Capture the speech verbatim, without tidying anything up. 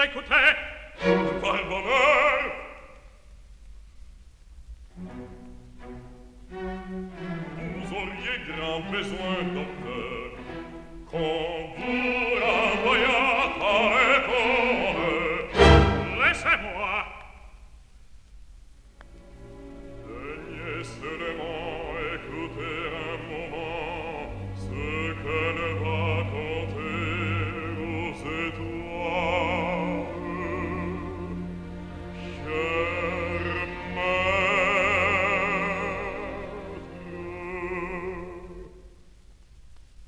écoutez. Par bonheur. Vous auriez grand besoin, docteur, qu'on vous renvoyât à l'école.